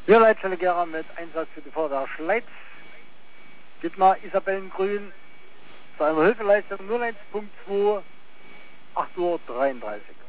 Wir Leitstelle Gera mit Einsatz für die Feuerwehr Schleiz. Dittmar Isabellengrün zu einer Hilfeleistung 01.2 8:33 Uhr.